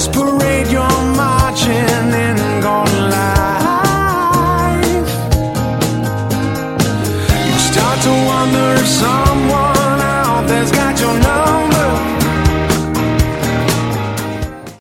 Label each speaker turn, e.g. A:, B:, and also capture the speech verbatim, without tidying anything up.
A: this parade you're marching in gone life. You start to wonder if some